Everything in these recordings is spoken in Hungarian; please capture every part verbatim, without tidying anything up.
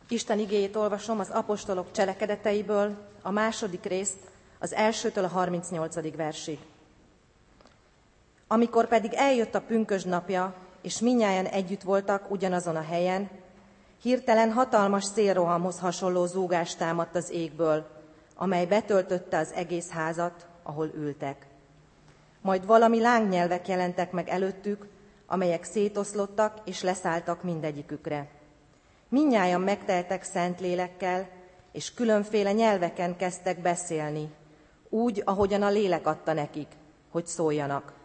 Isten igéjét olvasom az apostolok cselekedeteiből, a második részt, az elsőtől a harmincnyolcadik versig. Amikor pedig eljött a pünkösd napja, és mindnyájan együtt voltak ugyanazon a helyen, hirtelen hatalmas szélrohamhoz hasonló zúgás támadt az égből, amely betöltötte az egész házat, ahol ültek. Majd valami lángnyelvek jelentek meg előttük, amelyek szétoszlottak és leszálltak mindegyikükre. Mindnyájan megteltek szent lélekkel, és különféle nyelveken kezdtek beszélni, úgy, ahogyan a lélek adta nekik, hogy szóljanak.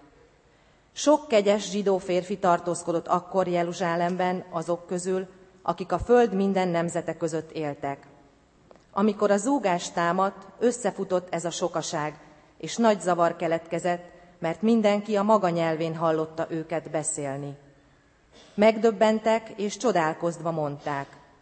Sok kegyes zsidó férfi tartózkodott akkor Jeruzsálemben azok közül, akik a föld minden nemzete között éltek. Amikor a zúgás támadt, összefutott ez a sokaság, és nagy zavar keletkezett, mert mindenki a maga nyelvén hallotta őket beszélni. Megdöbbentek és csodálkozva mondták: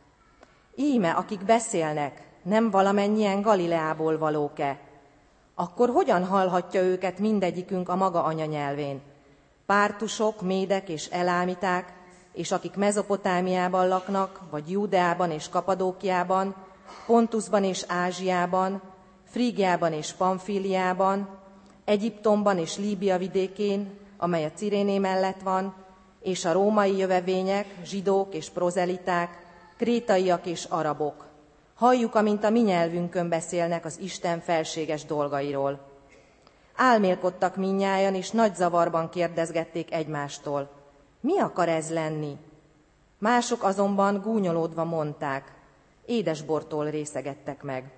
íme, akik beszélnek, nem valamennyien Galileából valók-e? Akkor hogyan hallhatja őket mindegyikünk a maga anyanyelvén? Pártusok, médek és elámiták, és akik Mezopotámiában laknak, vagy Júdeában és Kapadókiában, Pontusban és Ázsiában, Frígiában és Pamfíliában, Egyiptomban és Líbia vidékén, amely a Ciréné mellett van, és a római jövevények, zsidók és prozeliták, krétaiak és arabok. Halljuk, amint a mi nyelvünkön beszélnek az Isten felséges dolgairól. Álmélkodtak mindnyájan, és nagy zavarban kérdezgették egymástól: mi akar ez lenni? Mások azonban gúnyolódva mondták, édesbortól részegettek meg.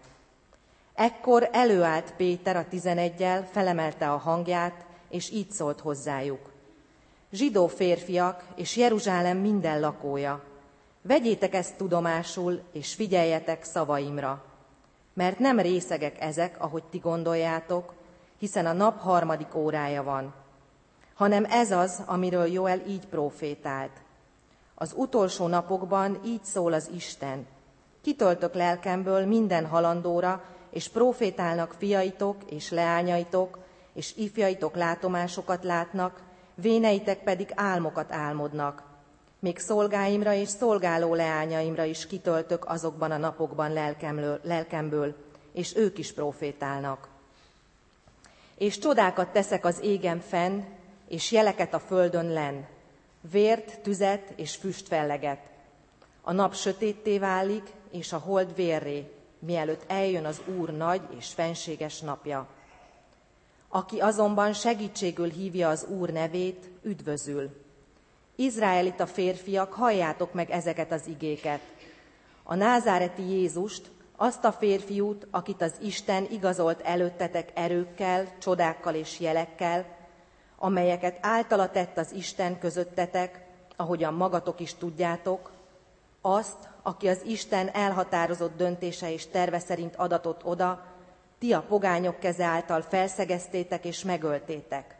Ekkor előállt Péter a tizeneggyel, felemelte a hangját, és így szólt hozzájuk: zsidó férfiak és Jeruzsálem minden lakója, vegyétek ezt tudomásul, és figyeljetek szavaimra, mert nem részegek ezek, ahogy ti gondoljátok, hiszen a nap harmadik órája van, hanem ez az, amiről Joel így prófétált. Az utolsó napokban így szól az Isten: kitöltök lelkemből minden halandóra, és prófétálnak fiaitok és leányaitok, és ifjaitok látomásokat látnak, véneitek pedig álmokat álmodnak. Még szolgáimra és szolgáló leányaimra is kitöltök azokban a napokban lelkemből, lelkemből, és ők is prófétálnak. És csodákat teszek az égen fenn, és jeleket a földön lenn, vért, tüzet és füstfelleget. A nap sötétté válik, és a hold vérré, mielőtt eljön az Úr nagy és fenséges napja. Aki azonban segítségül hívja az Úr nevét, üdvözül. Izraelita férfiak, halljátok meg ezeket az igéket. A názáreti Jézust, azt a férfiút, akit az Isten igazolt előttetek erőkkel, csodákkal és jelekkel, amelyeket általa tett az Isten közöttetek, ahogyan magatok is tudjátok, azt, aki az Isten elhatározott döntése és terve szerint adatott oda, ti a pogányok keze által felszegeztétek és megöltétek.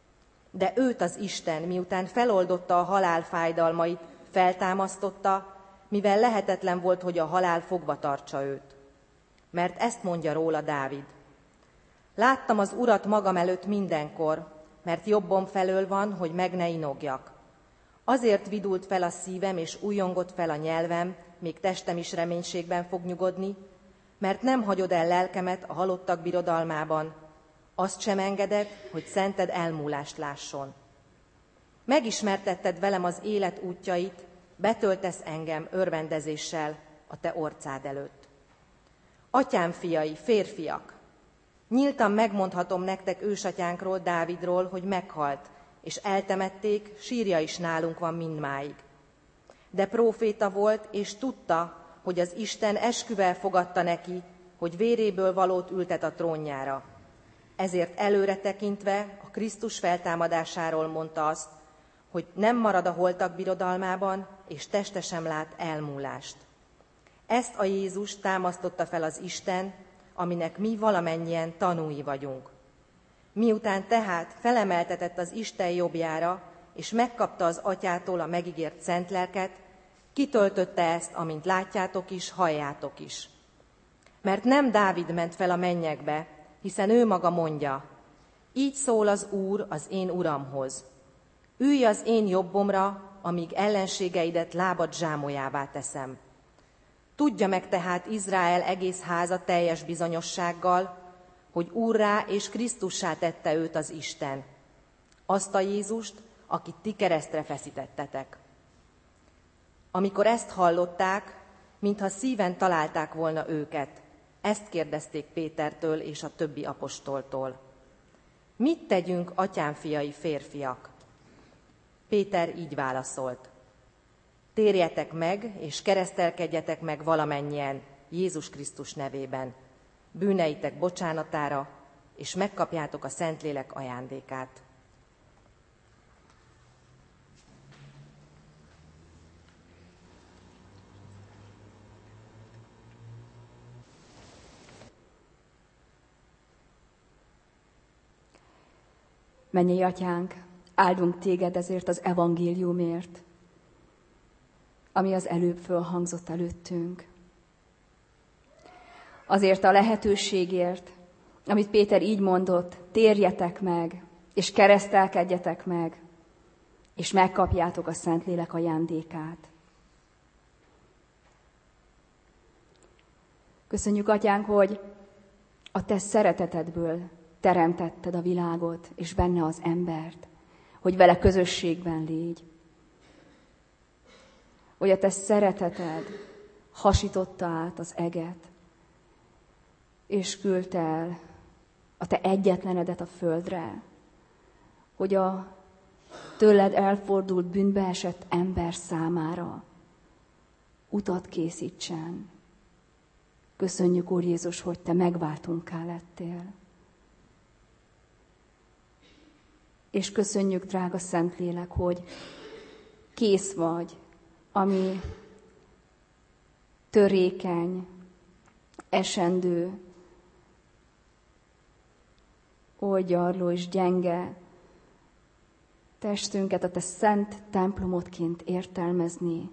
De őt az Isten, miután feloldotta a halál fájdalmait, feltámasztotta, mivel lehetetlen volt, hogy a halál fogva tartsa őt. Mert ezt mondja róla Dávid: láttam az Urat magam előtt mindenkor, mert jobbom felől van, hogy meg ne inogjak. Azért vidult fel a szívem, és újjongott fel a nyelvem, még testem is reménységben fog nyugodni, mert nem hagyod el lelkemet a halottak birodalmában, azt sem engeded, hogy szented elmúlást lásson. Megismertetted velem az élet útjait, betöltesz engem örvendezéssel a te orcád előtt. Atyám fiai, férfiak, nyíltan megmondhatom nektek ősatyánkról, Dávidról, hogy meghalt, és eltemették, sírja is nálunk van mindmáig. De próféta volt, és tudta, hogy az Isten esküvel fogadta neki, hogy véréből valót ültet a trónjára. Ezért előre tekintve a Krisztus feltámadásáról mondta azt, hogy nem marad a holtak birodalmában, és teste sem lát elmúlást. Ezt a Jézus támasztotta fel az Isten, aminek mi valamennyien tanúi vagyunk. Miután tehát felemeltetett az Isten jobbjára, és megkapta az Atyától a megígért szent lelket, kitöltötte ezt, amint látjátok is, halljátok is. Mert nem Dávid ment fel a mennyekbe, hiszen ő maga mondja: így szól az Úr az én Uramhoz: ülj az én jobbomra, amíg ellenségeidet lábad zsámolyává teszem. Tudja meg tehát Izrael egész háza teljes bizonyossággal, hogy Úrrá és Krisztussá tette őt az Isten, azt a Jézust, akit ti keresztre feszítettetek. Amikor ezt hallották, mintha szíven találták volna őket, ezt kérdezték Pétertől és a többi apostoltól. Mit tegyünk, atyám fiai férfiak? Péter így válaszolt. Térjetek meg, és keresztelkedjetek meg valamennyien Jézus Krisztus nevében, bűneitek bocsánatára, és megkapjátok a Szentlélek ajándékát. Mennyei Atyánk, áldunk Téged ezért az evangéliumért, ami az előbb fölhangzott előttünk. Azért a lehetőségért, amit Péter így mondott, térjetek meg, és keresztelkedjetek meg, és megkapjátok a Szentlélek ajándékát. Köszönjük, Atyánk, hogy a Te szeretetedből teremtetted a világot, és benne az embert, hogy vele közösségben légy. Hogy a Te szereteted hasította át az eget, és küldte el a Te egyetlenedet a földre, hogy a tőled elfordult, bűnbe esett ember számára utat készítsen. Köszönjük, Úr Jézus, hogy Te megváltunká lettél. És köszönjük, drága Szentlélek, hogy kész vagy, ami törékeny, esendő, oldgyarló és gyenge testünket a Te szent templomodként értelmezni,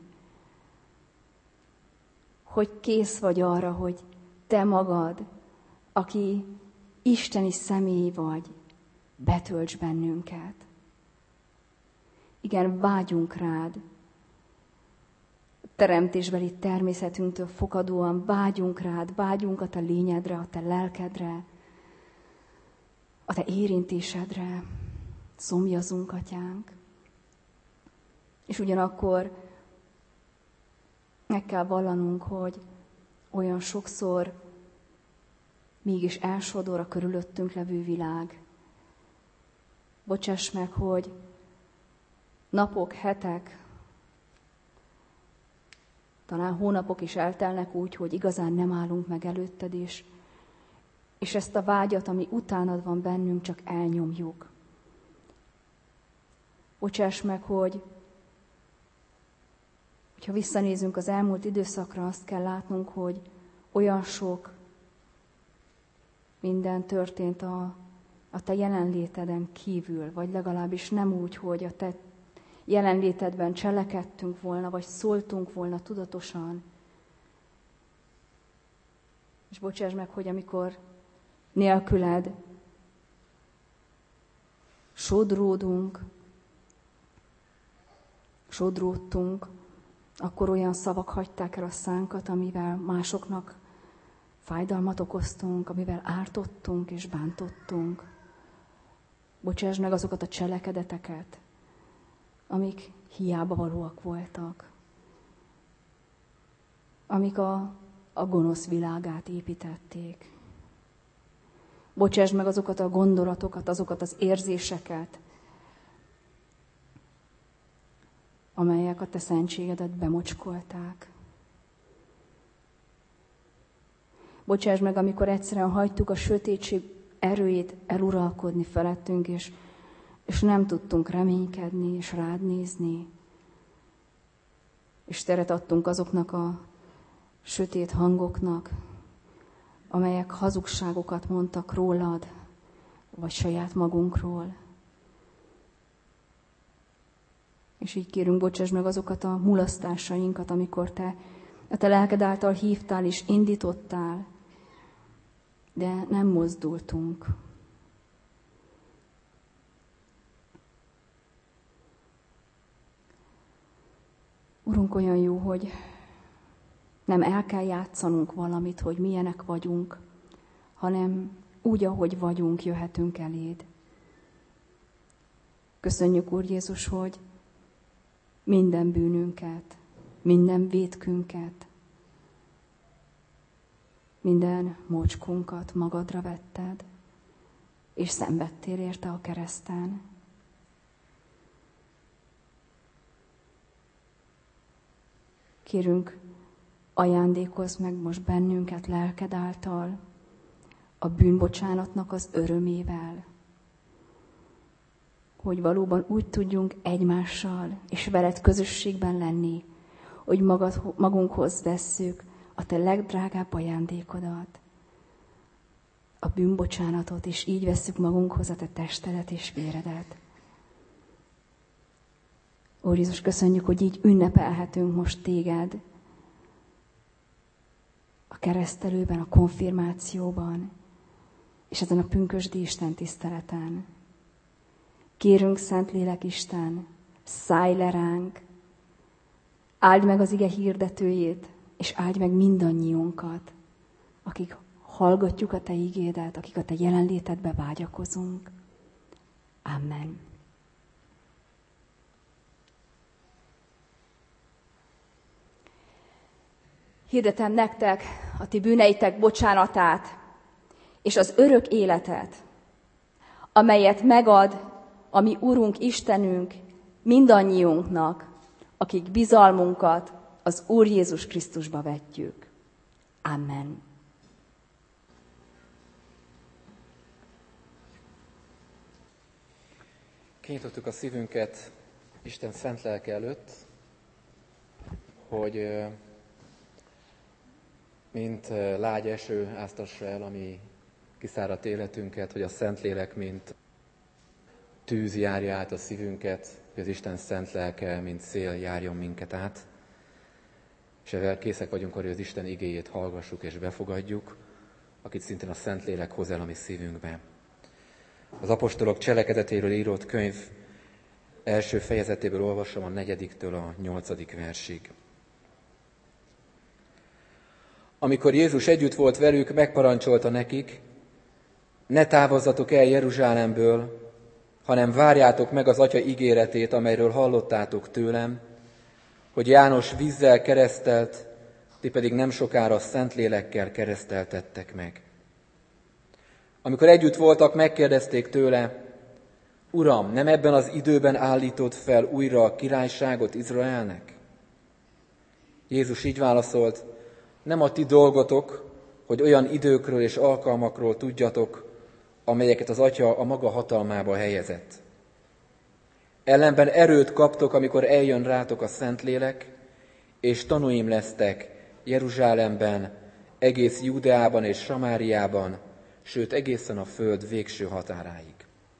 hogy kész vagy arra, hogy Te magad, aki isteni személy vagy, betölts bennünket. Igen, vágyunk rád. Teremtésbeli természetünktől fakadóan vágyunk rád, vágyunk a Te lényedre, a Te lelkedre, a Te érintésedre. Szomjazunk, Atyánk. És ugyanakkor meg kell vallanunk, hogy olyan sokszor mégis elsodor a körülöttünk levő világ. Bocsáss meg, hogy napok, hetek, talán hónapok is eltelnek úgy, hogy igazán nem állunk meg előtted is, és ezt a vágyat, ami utánad van bennünk, csak elnyomjuk. Bocsáss meg, hogy hogyha visszanézünk az elmúlt időszakra, azt kell látnunk, hogy olyan sok minden történt a, a Te jelenléteden kívül, vagy legalábbis nem úgy, hogy a Te jelenlétedben cselekedtünk volna, vagy szóltunk volna tudatosan. És bocsáss meg, hogy amikor nélküled sodródunk, sodródtunk, akkor olyan szavak hagyták el a szánkat, amivel másoknak fájdalmat okoztunk, amivel ártottunk és bántottunk. Bocsáss meg azokat a cselekedeteket, amik hiába valóak voltak, amik a, a gonosz világát építették. Bocsáss meg azokat a gondolatokat, azokat az érzéseket, amelyek a Te szentségedet bemocskolták. Bocsáss meg, amikor egyszerűen hagytuk a sötétség erőjét eluralkodni felettünk, és, és nem tudtunk reménykedni és rád nézni. És teret adtunk azoknak a sötét hangoknak, amelyek hazugságokat mondtak rólad, vagy saját magunkról. És így kérünk, bocsáss meg azokat a mulasztásainkat, amikor Te a Te lelked által hívtál és indítottál, de nem mozdultunk. Urunk, olyan jó, hogy Nem el kell játszanunk valamit, hogy milyenek vagyunk, hanem úgy, ahogy vagyunk, jöhetünk eléd. Köszönjük, Úr Jézus, hogy minden bűnünket, minden vétkünket, minden mocskunkat magadra vetted, és szenvedtél érte a kereszten. Kérünk, ajándékozz meg most bennünket lelked által, a bűnbocsánatnak az örömével, hogy valóban úgy tudjunk egymással és veled közösségben lenni, hogy magad, magunkhoz vesszük a te legdrágább ajándékodat, a bűnbocsánatot, és így vesszük magunkhoz a te testedet és véredet. Úr Jézus, köszönjük, hogy így ünnepelhetünk most téged a keresztelőben, a konfirmációban, és ezen a pünkösdi Isten tiszteleten. Kérünk, Szentlélek Isten, szállj le ránk, áld meg az ige hirdetőjét, és áldj meg mindannyiunkat, akik hallgatjuk a te igédet, akik a te jelenlétedbe vágyakozunk. Amen. Hirdetem nektek a ti bűneitek bocsánatát, és az örök életet, amelyet megad a mi Urunk Istenünk mindannyiunknak, akik bizalmunkat az Úr Jézus Krisztusba vetjük. Amen. Kinyitottuk a szívünket Isten szent lelke előtt, hogy mint lágy eső áztassa el a mi kiszáradt életünket, hogy a Szentlélek, mint tűz járja át a szívünket, hogy az Isten szent lelke, mint szél járjon minket át. És ezzel készek vagyunk arra, hogy az Isten igéjét hallgassuk és befogadjuk, akit szintén a Szentlélek hoz el a mi szívünkbe. Az apostolok cselekedetéről írott könyv első fejezetéből olvasom a negyediktől a nyolcadik versig. Amikor Jézus együtt volt velük, megparancsolta nekik, ne távozzatok el Jeruzsálemből, hanem várjátok meg az Atya ígéretét, amelyről hallottátok tőlem, hogy János vízzel keresztelt, ti pedig nem sokára Szentlélekkel kereszteltettek meg. Amikor együtt voltak, megkérdezték tőle, Uram, nem ebben az időben állított fel újra a királyságot Izraelnek? Jézus így válaszolt, nem a ti dolgotok, hogy olyan időkről és alkalmakról tudjatok, amelyeket az Atya a maga hatalmába helyezett. Ellenben erőt kaptok, amikor eljön rátok a Szentlélek, és tanúim lesztek Jeruzsálemben, egész Judeában és Samáriában, sőt egészen a föld végső határáig.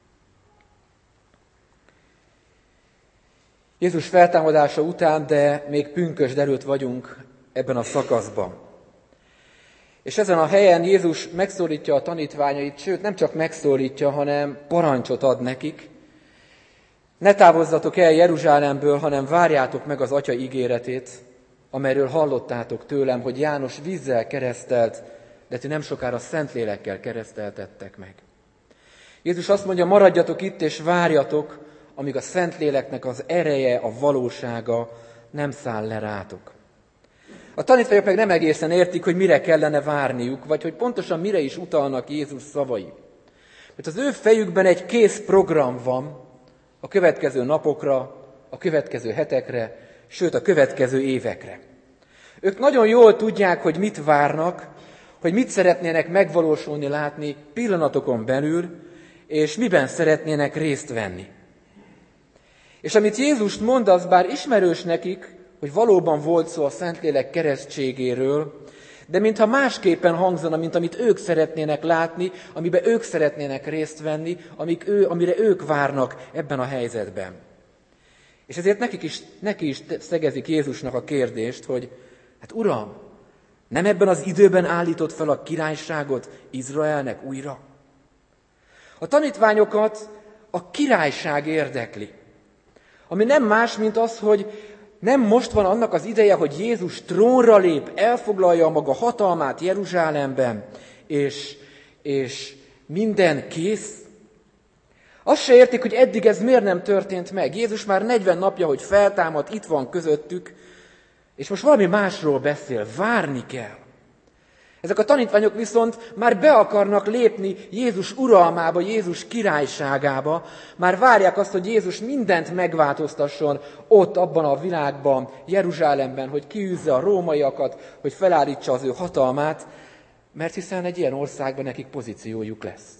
Jézus feltámadása után, de még pünkösd előtt vagyunk ebben a szakaszban. És ezen a helyen Jézus megszólítja a tanítványait, sőt nem csak megszólítja, hanem parancsot ad nekik. Ne távozzatok el Jeruzsálemből, hanem várjátok meg az Atya ígéretét, amelyről hallottátok tőlem, hogy János vízzel keresztelt, de ti nem sokára Szentlélekkel kereszteltettek meg. Jézus azt mondja, maradjatok itt és várjatok, amíg a Szentléleknek az ereje, a valósága nem száll le rátok. A tanítványok meg nem egészen értik, hogy mire kellene várniuk, vagy hogy pontosan mire is utalnak Jézus szavai. Mert az ő fejükben egy kész program van a következő napokra, a következő hetekre, sőt a következő évekre. Ők nagyon jól tudják, hogy mit várnak, hogy mit szeretnének megvalósulni, látni pillanatokon belül, és miben szeretnének részt venni. És amit Jézus mond, az bár ismerős nekik, hogy valóban volt szó a Szentlélek keresztségéről, de mintha másképpen hangzana, mint amit ők szeretnének látni, amiben ők szeretnének részt venni, amik ő, amire ők várnak ebben a helyzetben. És ezért nekik is, neki is szegezik Jézusnak a kérdést, hogy hát Uram, nem ebben az időben állított fel a királyságot Izraelnek újra? A tanítványokat a királyság érdekli, ami nem más, mint az, hogy Nem most van annak az ideje, hogy Jézus trónra lép, elfoglalja a maga hatalmát Jeruzsálemben, és, és minden kész? Azt se értik, hogy eddig ez miért nem történt meg. Jézus már negyven napja, hogy feltámad, itt van közöttük, és most valami másról beszél, várni kell. Ezek a tanítványok viszont már be akarnak lépni Jézus uralmába, Jézus királyságába, már várják azt, hogy Jézus mindent megváltoztasson ott, abban a világban, Jeruzsálemben, hogy kiűzze a rómaiakat, hogy felállítsa az ő hatalmát, mert hiszen egy ilyen országban nekik pozíciójuk lesz.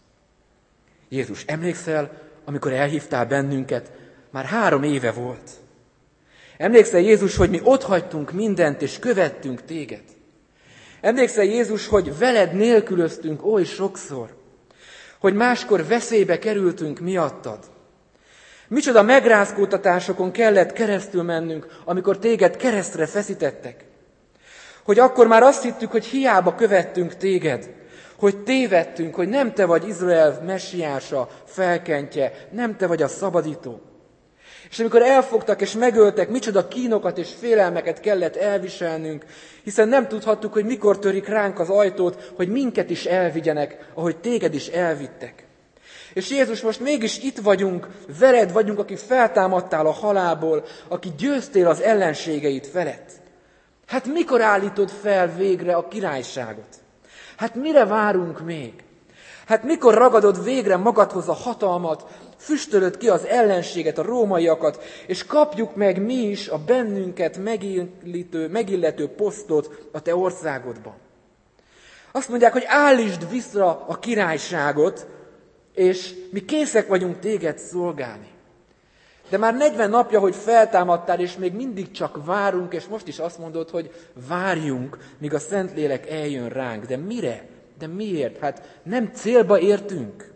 Jézus, emlékszel, amikor elhívtál bennünket, már három éve volt. Emlékszel, Jézus, hogy mi otthagytunk mindent, és követtünk téged? Emlékszel, Jézus, hogy veled nélkülöztünk oly sokszor, hogy máskor veszélybe kerültünk miattad? Micsoda megrázkódtatásokon kellett keresztül mennünk, amikor téged keresztre feszítettek? Hogy akkor már azt hittük, hogy hiába követtünk téged, hogy tévedtünk, hogy nem te vagy Izrael messiása, felkentje, nem te vagy a szabadító. És amikor elfogtak és megöltek, micsoda kínokat és félelmeket kellett elviselnünk, hiszen nem tudhattuk, hogy mikor törik ránk az ajtót, hogy minket is elvigyenek, ahogy téged is elvittek. És Jézus, most mégis itt vagyunk, veled vagyunk, aki feltámadtál a halálból, aki győztél az ellenségeid felett. Hát mikor állítod fel végre a királyságot? Hát mire várunk még? Hát mikor ragadod végre magadhoz a hatalmat, füstölöd ki az ellenséget, a rómaiakat, és kapjuk meg mi is a bennünket megillető, megillető posztot a te országodban? Azt mondják, hogy állítsd vissza a királyságot, és mi készek vagyunk téged szolgálni. De már negyven napja, hogy feltámadtál, és még mindig csak várunk, és most is azt mondod, hogy várjunk, míg a Szentlélek eljön ránk. De mire? De miért? Hát nem célba értünk.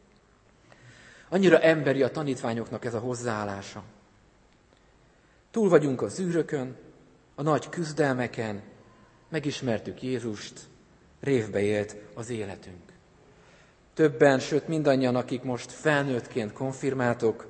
Annyira emberi a tanítványoknak ez a hozzáállása. Túl vagyunk a zűrökön, a nagy küzdelmeken, megismertük Jézust, révbe élt az életünk. Többen, sőt mindannyian, akik most felnőttként konfirmáltok,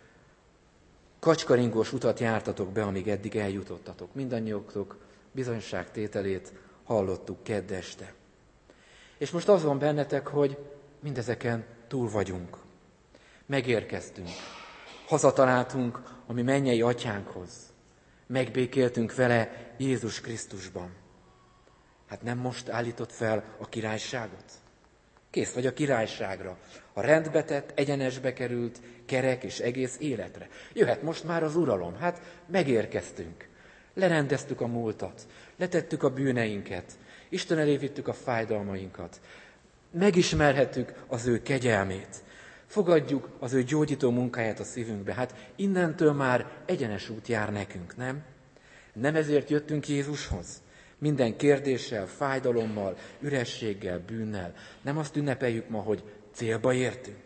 kacskaringós utat jártatok be, amíg eddig eljutottatok. Mindannyioktok bizonyságtételét hallottuk kedd este. És most az van bennetek, hogy mindezeken túl vagyunk. Megérkeztünk. Hazataláltunk a mi mennyei atyánkhoz. Megbékéltünk vele Jézus Krisztusban. Hát nem most állított fel a királyságot? Kész vagy a királyságra. A rendbe tett, egyenesbe került, kerek és egész életre. Jöhet most már az uralom. Hát megérkeztünk. Lerendeztük a múltat. Letettük a bűneinket. Isten elé vittük a fájdalmainkat. Megismerhettük az ő kegyelmét. Fogadjuk az ő gyógyító munkáját a szívünkbe. Hát innentől már egyenes út jár nekünk, nem? Nem ezért jöttünk Jézushoz? Minden kérdéssel, fájdalommal, ürességgel, bűnnel. Nem azt ünnepeljük ma, hogy célba értünk.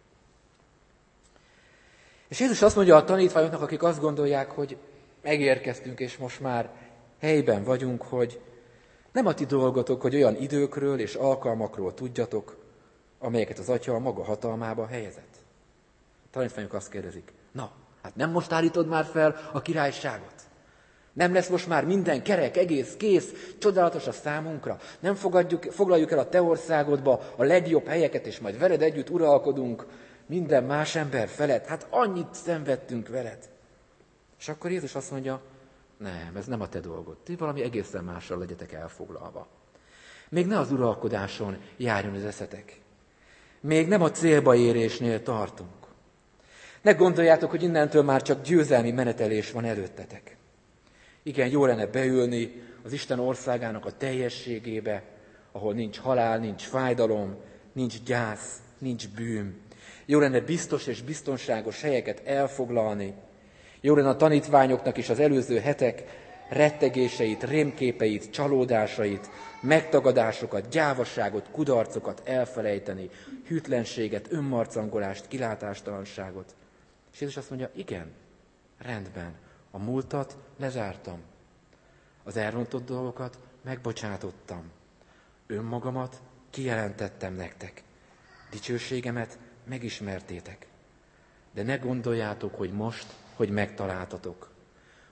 És Jézus azt mondja a tanítványoknak, akik azt gondolják, hogy megérkeztünk, és most már helyben vagyunk, hogy nem a ti dolgotok, hogy olyan időkről és alkalmakról tudjatok, amelyeket az Atya a maga hatalmába helyezett. A tanítványok azt kérdezik, na, hát nem most állítod már fel a királyságot? Nem lesz most már minden kerek, egész, kész, csodálatos a számunkra? Nem fogadjuk, foglaljuk el a te országodba a legjobb helyeket, és majd veled együtt uralkodunk minden más ember felett? Hát annyit szenvedtünk veled. És akkor Jézus azt mondja, nem, ez nem a te dolgod. Ti valami egészen mással legyetek elfoglalva. Még ne az uralkodáson járjon az eszetek. Még nem a célba érésnél tartunk. Ne gondoljátok, hogy innentől már csak győzelmi menetelés van előttetek. Igen, jó lenne beülni az Isten országának a teljességébe, ahol nincs halál, nincs fájdalom, nincs gyász, nincs bűn. Jó lenne biztos és biztonságos helyeket elfoglalni. Jó lenne a tanítványoknak is az előző hetek rettegéseit, rémképeit, csalódásait, megtagadásokat, gyávasságot, kudarcokat elfelejteni, hűtlenséget, önmarcangolást, kilátástalanságot. És Jézus azt mondja, igen, rendben, a múltat lezártam. Az elrontott dolgokat megbocsátottam. Önmagamat kijelentettem nektek. Dicsőségemet megismertétek. De ne gondoljátok, hogy most, hogy megtaláltatok.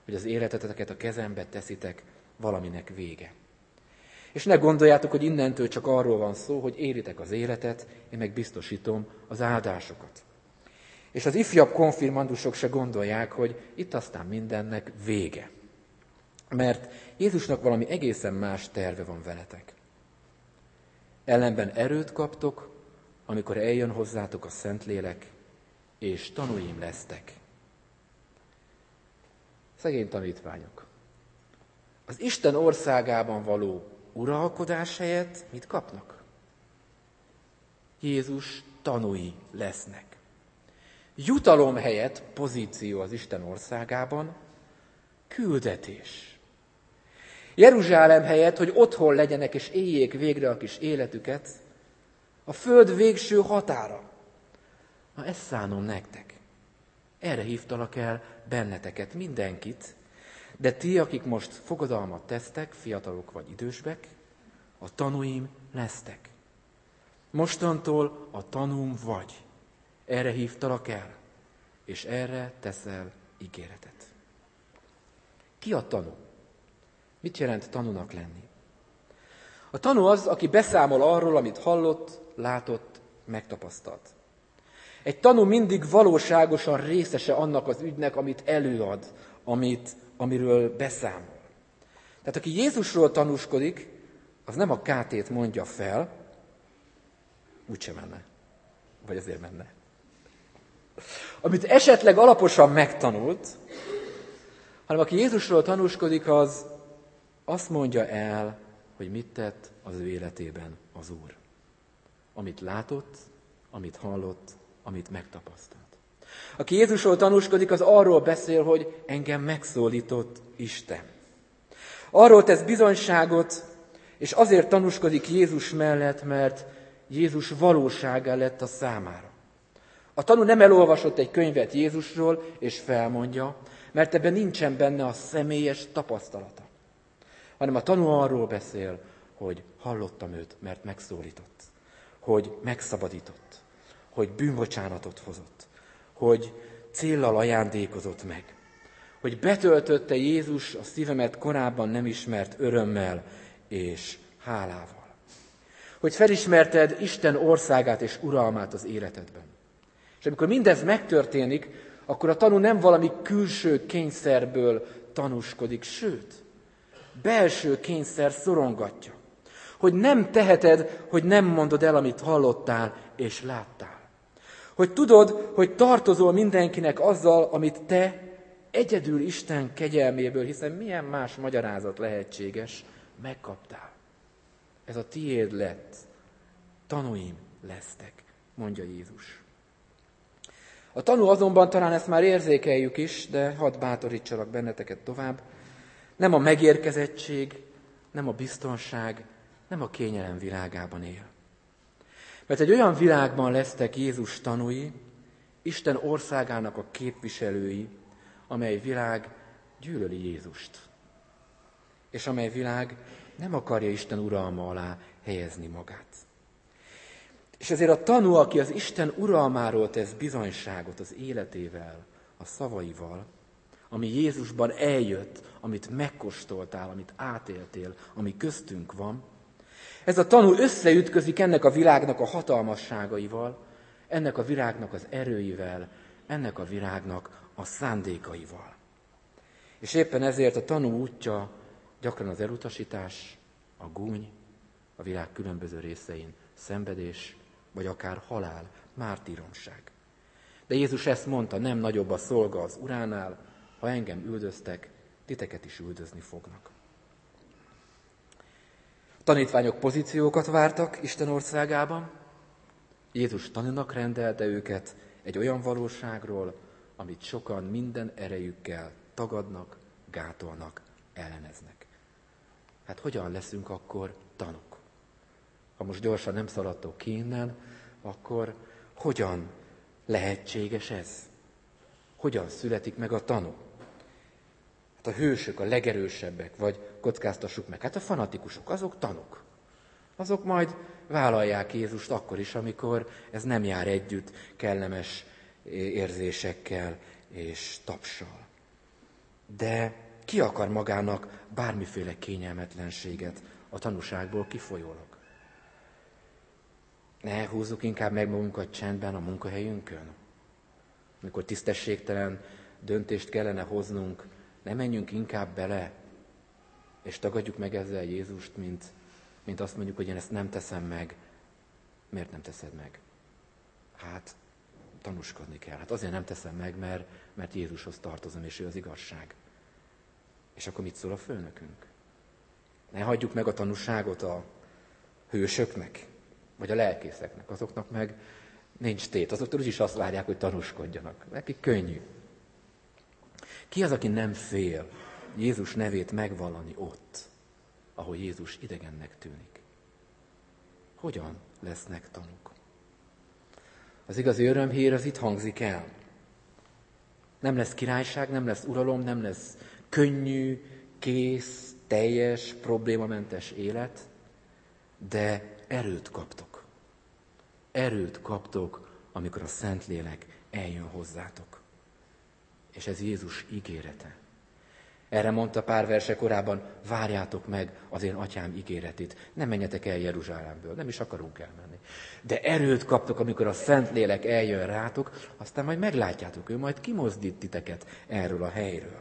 hogy az életeteket a kezembe teszitek, valaminek vége. És ne gondoljátok, hogy innentől csak arról van szó, hogy éritek az életet, én meg biztosítom az áldásokat. És az ifjabb konfirmandusok se gondolják, hogy itt aztán mindennek vége. Mert Jézusnak valami egészen más terve van veletek. Ellenben erőt kaptok, amikor eljön hozzátok a Szentlélek, és tanúim lesztek. Szegény tanítványok. Az Isten országában való uralkodás helyett mit kapnak? Jézus tanúi lesznek. Jutalom helyett pozíció az Isten országában, küldetés. Jeruzsálem helyett, hogy otthon legyenek és éljék végre a kis életüket, a föld végső határa. Na, ezt szánom nektek. Erre hívtalak el benneteket, mindenkit, de ti, akik most fogadalmat tesztek, fiatalok vagy idősbek, a tanúim lesztek. Mostantól a tanúm vagy. Erre hívtalak el, és erre teszel ígéretet. Ki a tanú? Mit jelent tanúnak lenni? A tanú az, aki beszámol arról, amit hallott, látott, megtapasztalt. Egy tanú mindig valóságosan részese annak az ügynek, amit előad, amit, amiről beszámol. Tehát aki Jézusról tanúskodik, az nem a kátét mondja fel, úgyse menne. Vagy azért menne. Amit esetleg alaposan megtanult, hanem aki Jézusról tanúskodik, az azt mondja el, hogy mit tett az ő életében az Úr. Amit látott, amit hallott, amit megtapasztalt. Aki Jézusról tanúskodik, az arról beszél, hogy engem megszólított Isten. Arról tesz bizonyságot, és azért tanúskodik Jézus mellett, mert Jézus valóságá lett a számára. A tanú nem elolvasott egy könyvet Jézusról, és felmondja, mert ebben nincsen benne a személyes tapasztalata. Hanem a tanú arról beszél, hogy hallottam őt, mert megszólított, hogy megszabadított, hogy bűnbocsánatot hozott, hogy céllal ajándékozott meg, hogy betöltötte Jézus a szívemet korábban nem ismert örömmel és hálával. Hogy felismerted Isten országát és uralmát az életedben. És amikor mindez megtörténik, akkor a tanú nem valami külső kényszerből tanúskodik, sőt, belső kényszer szorongatja. Hogy nem teheted, hogy nem mondod el, amit hallottál és láttál. Hogy tudod, hogy tartozol mindenkinek azzal, amit te egyedül Isten kegyelméből, hiszen milyen más magyarázat lehetséges, megkaptál. Ez a tiéd lett. Tanúim lesztek, mondja Jézus. A tanú azonban, talán ezt már érzékeljük is, de hadd bátorítsalak benneteket tovább, nem a megérkezettség, nem a biztonság, nem a kényelem világában él. Mert egy olyan világban lesztek Jézus tanúi, Isten országának a képviselői, amely világ gyűlöli Jézust. És amely világ nem akarja Isten uralma alá helyezni magát. És ezért a tanú, aki az Isten uralmáról tesz bizonyságot az életével, a szavaival, ami Jézusban eljött, amit megkóstoltál, amit átéltél, ami köztünk van, ez a tanú összeütközik ennek a világnak a hatalmasságaival, ennek a világnak az erőivel, ennek a világnak a szándékaival. És éppen ezért a tanú útja gyakran az elutasítás, a gúny, a világ különböző részein szenvedés, vagy akár halál, mártíromság. De Jézus ezt mondta, nem nagyobb a szolga az uránál, ha engem üldöztek, titeket is üldözni fognak. A tanítványok pozíciókat vártak Isten országában, Jézus tanúnak rendelte őket egy olyan valóságról, amit sokan minden erejükkel tagadnak, gátolnak, elleneznek. Hát hogyan leszünk akkor tanúk? Ha most gyorsan nem szaladtok ki innen, akkor hogyan lehetséges ez? Hogyan születik meg a tanú? Hát a hősök, a legerősebbek, vagy kockáztassuk meg, hát a fanatikusok, azok tanúk. Azok majd vállalják Jézust akkor is, amikor ez nem jár együtt kellemes érzésekkel és tapssal. de ki akar magának bármiféle kényelmetlenséget a tanúságból kifolyólag? Ne húzzuk inkább meg magunkat csendben a munkahelyünkön. Amikor tisztességtelen döntést kellene hoznunk, ne menjünk inkább bele, és tagadjuk meg ezzel Jézust, mint, mint azt mondjuk, hogy én ezt nem teszem meg. Miért nem teszed meg? Hát, tanúskodni kell. Hát azért nem teszem meg, mert, mert Jézushoz tartozom, és ő az igazság. És akkor mit szól a főnökünk? Ne hagyjuk meg a tanúságot a hősöknek, vagy a lelkészeknek. Azoknak meg nincs tét. Azoktól úgyis azt várják, hogy tanúskodjanak. Nekik könnyű. Ki az, aki nem fél Jézus nevét megvallani ott, ahol Jézus idegennek tűnik? Hogyan lesznek tanúk? Az igazi örömhír az itt hangzik el. Nem lesz királyság, nem lesz uralom, nem lesz könnyű, kész, teljes, problémamentes élet, de erőt kaptok. Erőt kaptok, amikor a Szentlélek eljön hozzátok. És ez Jézus ígérete. Erre mondta pár verse korábban, várjátok meg az én atyám ígéretét. Nem menjetek el Jeruzsálemből, nem is akarunk elmenni. De erőt kaptok, amikor a Szentlélek eljön rátok, aztán majd meglátjátok, ő majd kimozdít titeket erről a helyről.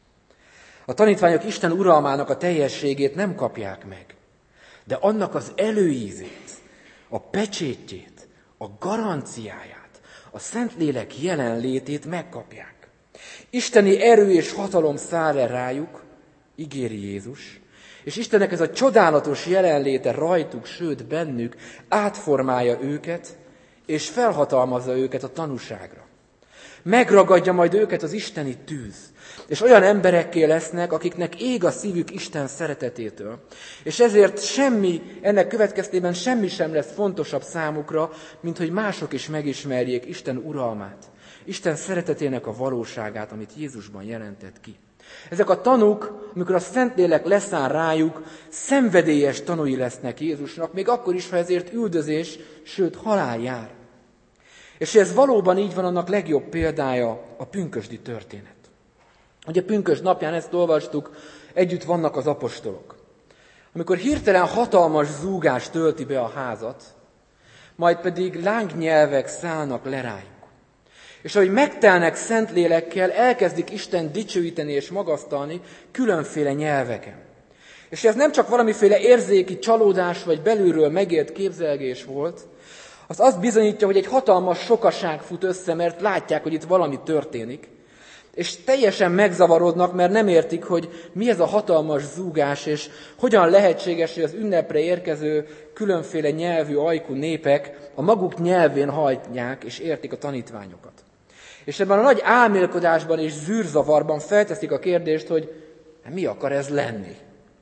A tanítványok Isten uralmának a teljességét nem kapják meg, de annak az előízét, a pecsétjét, a garanciáját, a Szentlélek jelenlétét megkapják. Isteni erő és hatalom száll le rájuk, ígéri Jézus, és Istennek ez a csodálatos jelenléte rajtuk, sőt bennük átformálja őket, és felhatalmazza őket a tanúságra. Megragadja majd őket az isteni tűz, és olyan emberekké lesznek, akiknek ég a szívük Isten szeretetétől. És ezért semmi, ennek következtében semmi sem lesz fontosabb számukra, mint hogy mások is megismerjék Isten uralmát, Isten szeretetének a valóságát, amit Jézusban jelentett ki. Ezek a tanúk, amikor a Szentlélek leszáll rájuk, szenvedélyes tanúi lesznek Jézusnak, még akkor is, ha ezért üldözés, sőt halál jár. És ez valóban így van, annak legjobb példája a pünkösdi történet. Ugye pünkösd napján ezt olvastuk, együtt vannak az apostolok. Amikor hirtelen hatalmas zúgás tölti be a házat, majd pedig lángnyelvek szállnak le rájuk. És ahogy megtelnek Szentlélekkel, elkezdik Isten dicsőíteni és magasztalni különféle nyelveken. És ez nem csak valamiféle érzéki csalódás vagy belülről megélt képzelgés volt, az azt bizonyítja, hogy egy hatalmas sokaság fut össze, mert látják, hogy itt valami történik, és teljesen megzavarodnak, mert nem értik, hogy mi ez a hatalmas zúgás, és hogyan lehetséges, hogy az ünnepre érkező különféle nyelvű ajkú népek a maguk nyelvén hallják és értik a tanítványokat. És ebben a nagy álmélkodásban és zűrzavarban felteszik a kérdést, hogy mi akar ez lenni?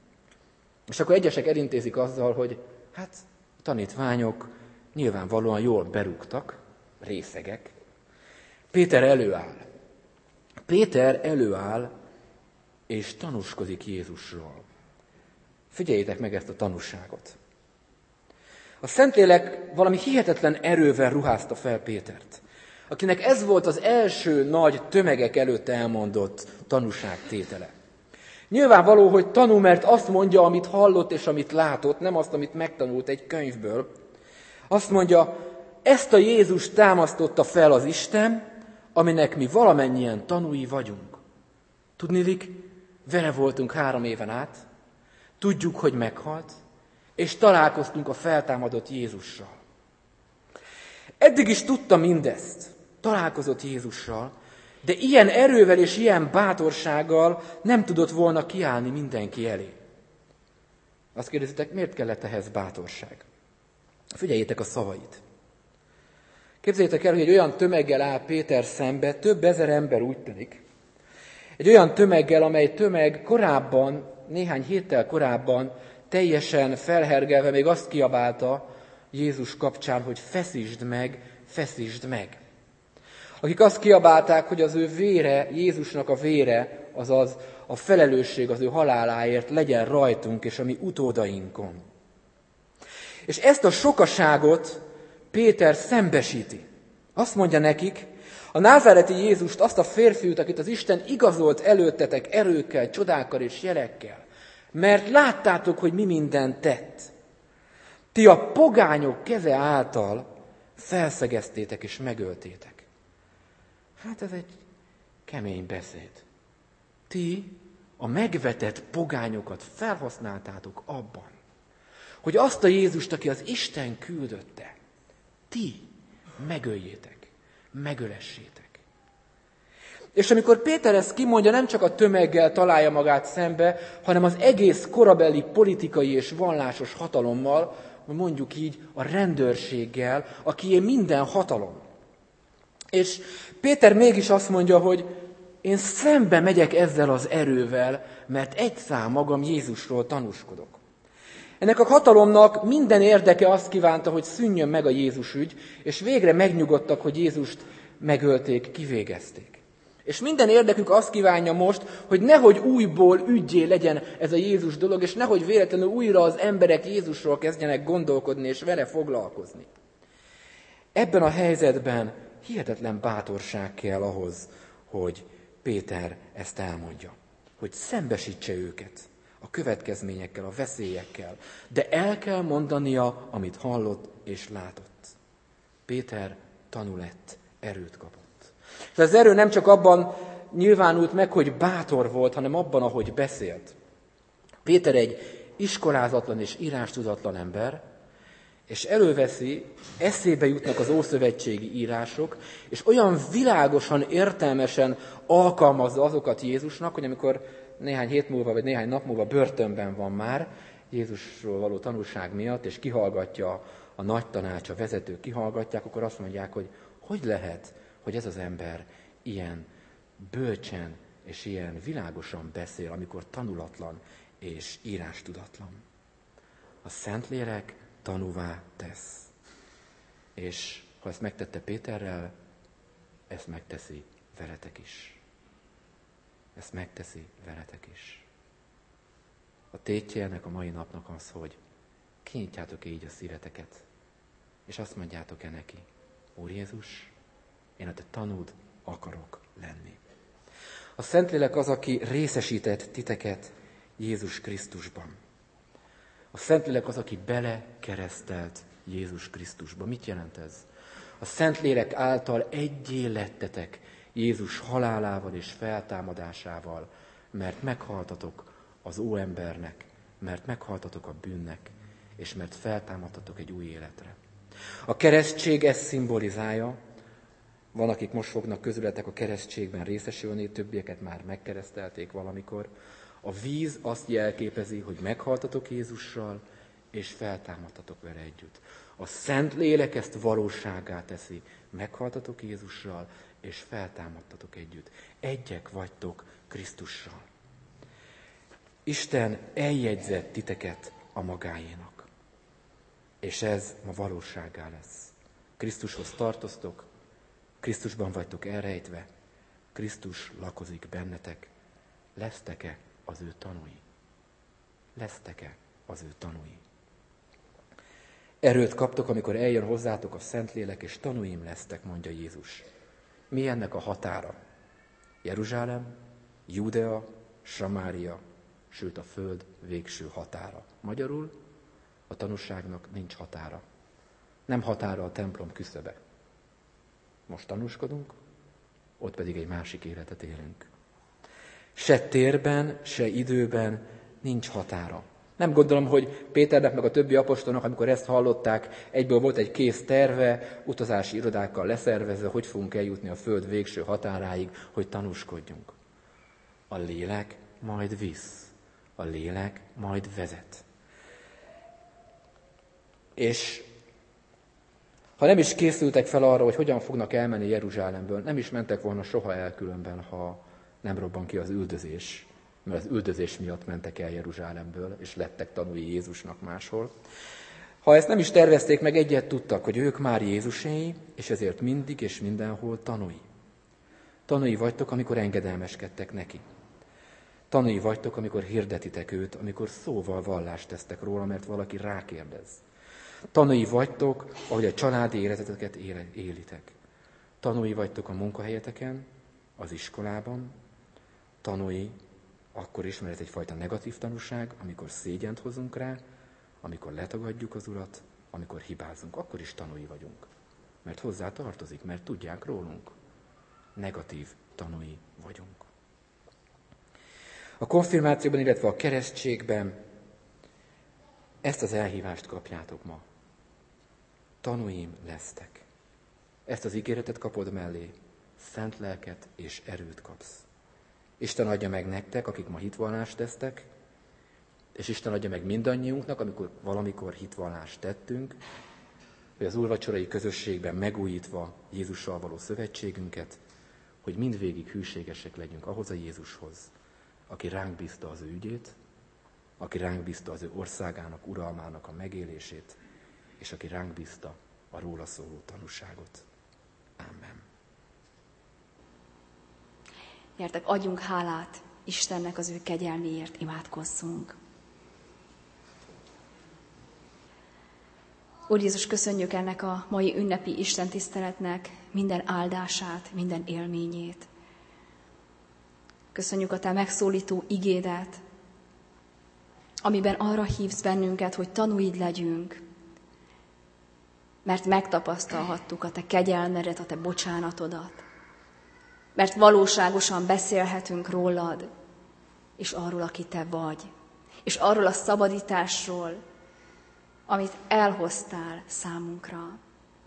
És akkor egyesek elintézik azzal, hogy hát a tanítványok nyilvánvalóan jól berúgtak, részegek. Péter előáll. Péter előáll, és tanúskodik Jézusról. Figyeljétek meg ezt a tanúságot. A Szentlélek valami hihetetlen erővel ruházta fel Pétert, akinek ez volt az első nagy tömegek előtt elmondott tanúságtétele. Nyilvánvaló, hogy tanú, mert azt mondja, amit hallott és amit látott, nem azt, amit megtanult egy könyvből. Azt mondja, ezt a Jézust támasztotta fel az Isten, aminek mi valamennyien tanúi vagyunk. Tudniillik, vele voltunk három éven át, tudjuk, hogy meghalt, és találkoztunk a feltámadott Jézussal. Eddig is tudta mindezt, találkozott Jézussal, de ilyen erővel és ilyen bátorsággal nem tudott volna kiállni mindenki elé. Azt kérdezitek, miért kellett ehhez bátorság? Figyeljétek a szavait. Képzeljétek el, hogy egy olyan tömeggel áll Péter szembe, több ezer ember úgy tűnik. Egy olyan tömeggel, amely tömeg korábban, néhány héttel korábban teljesen felhergelve még azt kiabálta Jézus kapcsán, hogy feszítsd meg, feszítsd meg. Akik azt kiabálták, hogy az ő vére, Jézusnak a vére, azaz a felelősség az ő haláláért legyen rajtunk és a mi utódainkon. És ezt a sokaságot Péter szembesíti. Azt mondja nekik, A názáreti Jézust, azt a férfiút, akit az Isten igazolt előttetek erőkkel, csodákkal és jelekkel, mert láttátok, hogy mi mindent tett. Ti a pogányok keze által felszegeztétek és megöltétek. Hát ez egy kemény beszéd. Ti a megvetett pogányokat felhasználtátok abban, hogy azt a Jézust, aki az Isten küldötte, ti megöljétek, megölessétek. És amikor Péter ezt kimondja, nem csak a tömeggel találja magát szembe, hanem az egész korabeli politikai és vallásos hatalommal, mondjuk így a rendőrséggel, akié minden hatalom. És Péter mégis azt mondja, hogy én szembe megyek ezzel az erővel, mert egyszám magam Jézusról tanúskodok. Ennek a hatalomnak minden érdeke azt kívánta, hogy szűnjön meg a Jézus ügy, és végre megnyugodtak, hogy Jézust megölték, kivégezték. És minden érdekük azt kívánja most, hogy nehogy újból üggyé legyen ez a Jézus dolog, és nehogy véletlenül újra az emberek Jézusról kezdjenek gondolkodni és vele foglalkozni. Ebben a helyzetben hihetetlen bátorság kell ahhoz, hogy Péter ezt elmondja, hogy szembesítse őket a következményekkel, a veszélyekkel, de el kell mondania, amit hallott és látott. Péter tanul lett, erőt kapott. És az erő nem csak abban nyilvánult meg, hogy bátor volt, hanem abban, ahogy beszélt. Péter egy iskolázatlan és írástudatlan ember, és előveszi, eszébe jutnak az ószövetségi írások, és olyan világosan, értelmesen alkalmazza azokat Jézusnak, hogy amikor néhány hét múlva, vagy néhány nap múlva börtönben van már, Jézusról való tanúság miatt, és kihallgatja a nagy tanács, a vezetők kihallgatják, akkor azt mondják, hogy hogy lehet, hogy ez az ember ilyen bölcsen és ilyen világosan beszél, amikor tanulatlan és írástudatlan. A Szentlélek tanúvá tesz. És ha ezt megtette Péterrel, ezt megteszi veletek is. Ezt megteszi veletek is. A tétje ennek a mai napnak az, hogy kinyitjátok így a szíveteket, és azt mondjátok-e neki, Úr Jézus, én a te tanúd akarok lenni. A Szentlélek az, aki részesített titeket Jézus Krisztusban. A Szentlélek az, aki belekeresztelt Jézus Krisztusba. Mit jelent ez? A Szentlélek által egyé lettetek Jézus halálával és feltámadásával, mert meghaltatok az óembernek, mert meghaltatok a bűnnek, és mert feltámadtatok egy új életre. A keresztség ezt szimbolizálja. Van, akik most fognak közületek a keresztségben részesülni, többieket már megkeresztelték valamikor. A víz azt jelképezi, hogy meghaltatok Jézussal, és feltámadtatok vele együtt. A Szentlélek ezt valósággá teszi. Meghaltatok Jézussal, és feltámadtatok együtt. Egyek vagytok Krisztussal. Isten eljegyzett titeket a magáénak. És ez ma valósággá lesz. Krisztushoz tartoztok, Krisztusban vagytok elrejtve, Krisztus lakozik bennetek. Lesztek-e az ő tanúi? Lesztek-e az ő tanúi? Erőt kaptok, amikor eljön hozzátok a Szentlélek, és tanúim lesztek, mondja Jézus. Mi ennek a határa? Jeruzsálem, Judea, Samária, sőt a föld végső határa. Magyarul a tanúságnak nincs határa. Nem határa a templom küszöbe. Most tanúskodunk, ott pedig egy másik életet élünk. Se térben, se időben nincs határa. Nem gondolom, hogy Péternek meg a többi apostolnak, amikor ezt hallották, egyből volt egy kész terve, utazási irodákkal leszervezve, hogy fogunk eljutni a föld végső határáig, hogy tanúskodjunk. A lélek majd visz. A lélek majd vezet. És ha nem is készültek fel arra, hogy hogyan fognak elmenni Jeruzsálemből, nem is mentek volna soha el különben, ha nem robban ki az üldözés, mert az üldözés miatt mentek el Jeruzsálemből, és lettek tanúi Jézusnak máshol. Ha ezt nem is tervezték meg, egyet tudtak, hogy ők már Jézuséi, és ezért mindig és mindenhol tanúi. Tanúi vagytok, amikor engedelmeskedtek neki. Tanúi vagytok, amikor hirdetitek őt, amikor szóval vallást tesztek róla, mert valaki rákérdez. Tanúi vagytok, ahogy a családi életeteket élitek. Tanúi vagytok a munkahelyeteken, az iskolában, tanúi akkor is, mert ez egyfajta negatív tanúság, amikor szégyent hozunk rá, amikor letagadjuk az Urat, amikor hibázunk, akkor is tanúi vagyunk. Mert hozzá tartozik, mert tudják rólunk. Negatív tanúi vagyunk. A konfirmációban, illetve a keresztségben ezt az elhívást kapjátok ma. Tanúim lesztek. Ezt az ígéretet kapod mellé, szent lelket és erőt kapsz. Isten adja meg nektek, akik ma hitvallást tesztek, és Isten adja meg mindannyiunknak, amikor valamikor hitvallást tettünk, hogy az úrvacsorai közösségben megújítva Jézussal való szövetségünket, hogy mindvégig hűségesek legyünk ahhoz a Jézushoz, aki ránk bízta az ő ügyét, aki ránk bízta az ő országának, uralmának a megélését, és aki ránk bízta a róla szóló tanúságot. Amen. Gyertek, adjunk hálát Istennek az ő kegyelméért, imádkozzunk. Úr Jézus, köszönjük ennek a mai ünnepi istentiszteletnek minden áldását, minden élményét. Köszönjük a te megszólító igédet, amiben arra hívsz bennünket, hogy tanúid legyünk, mert megtapasztalhattuk a te kegyelmedet, a te bocsánatodat, mert valóságosan beszélhetünk rólad, és arról, aki te vagy, és arról a szabadításról, amit elhoztál számunkra.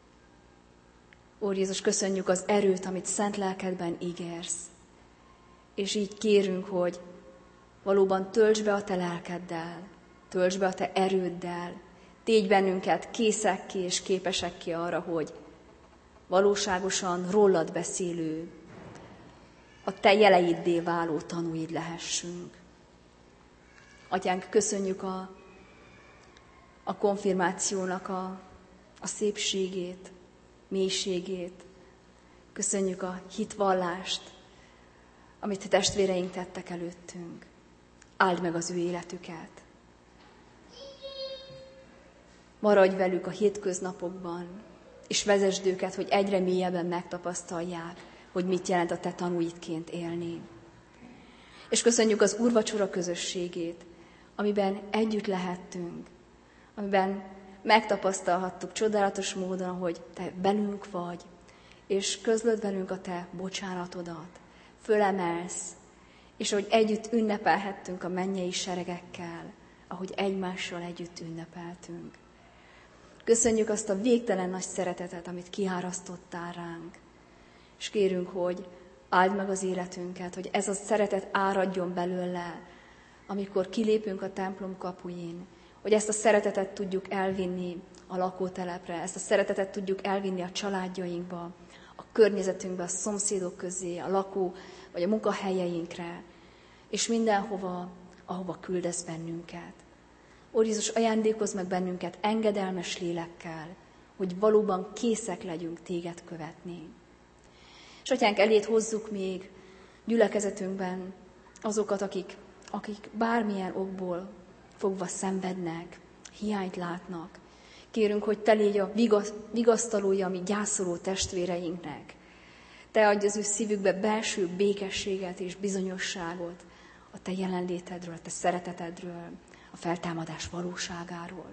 Úr Jézus, köszönjük az erőt, amit szent lelkedben ígérsz, és így kérünk, hogy valóban töltsd be a te lelkeddel, töltsd be a te erőddel, tégy bennünket készekké és képesekké arra, hogy valóságosan rólad beszélő, a te jeleiddé váló tanúid lehessünk. Atyánk, köszönjük a, a konfirmációnak a, a szépségét, mélységét. Köszönjük a hitvallást, amit a testvéreink tettek előttünk. Áld meg az ő életüket. Maradj velük a hétköznapokban, és vezesd őket, hogy egyre mélyebben megtapasztalják, hogy mit jelent a te tanúidként élni. És köszönjük az úrvacsora közösségét, amiben együtt lehettünk, amiben megtapasztalhattuk csodálatos módon, hogy te velünk vagy, és közlöd velünk a te bocsánatodat, fölemelsz, és hogy együtt ünnepelhettünk a mennyei seregekkel, ahogy egymással együtt ünnepeltünk. Köszönjük azt a végtelen nagy szeretetet, amit kiárasztottál ránk, és kérünk, hogy áld meg az életünket, hogy ez a szeretet áradjon belőle, amikor kilépünk a templom kapuin, hogy ezt a szeretetet tudjuk elvinni a lakótelepre, ezt a szeretetet tudjuk elvinni a családjainkba, a környezetünkbe, a szomszédok közé, a lakó vagy a munkahelyeinkre, és mindenhova, ahova küldesz bennünket. Úr Jézus, ajándékozz meg bennünket engedelmes lélekkel, hogy valóban készek legyünk téged követni. És atyánk, eléd hozzuk még gyülekezetünkben azokat, akik, akik bármilyen okból fogva szenvednek, hiányt látnak. Kérünk, hogy te légy a vigasztalója a mi gyászoló testvéreinknek. Te adj az ő szívükbe belső békességet és bizonyosságot a te jelenlétedről, a te szeretetedről, a feltámadás valóságáról.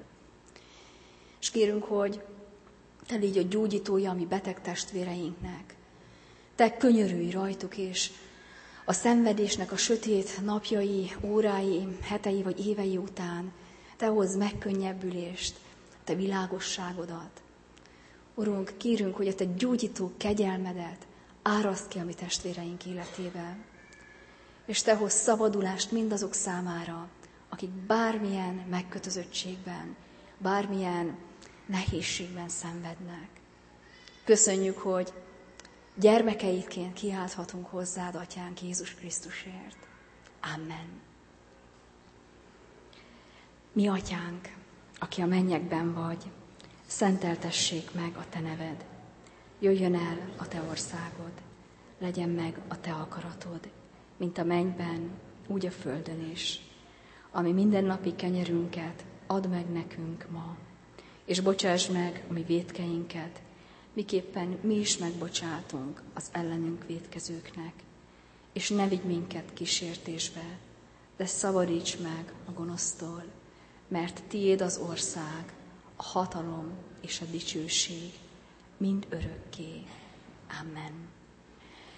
És kérünk, hogy te légy a gyógyítója a mi beteg testvéreinknek. Te könyörülj rajtuk, és a szenvedésnek a sötét napjai, órái, hetei vagy évei után te hozz megkönnyebbülést, te világosságodat. Urunk, kérünk, hogy a te gyógyító kegyelmedet áraszd ki a mi testvéreink életébe, és te hozz szabadulást mindazok számára, akik bármilyen megkötözöttségben, bármilyen nehézségben szenvednek. Köszönjük, hogy gyermekeidként kiálthatunk hozzád, Atyánk, Jézus Krisztusért. Amen. Mi Atyánk, aki a mennyekben vagy, szenteltessék meg a te neved. Jöjjön el a te országod, legyen meg a te akaratod, mint a mennyben, úgy a földön is. Ami mindennapi kenyerünket add meg nekünk ma, és bocsáss meg a mi vétkeinket, miképpen mi is megbocsátunk az ellenünk vétkezőknek, és ne vigy minket kísértésbe, de szabadíts meg a gonosztól, mert tiéd az ország, a hatalom és a dicsőség mind örökké. Amen.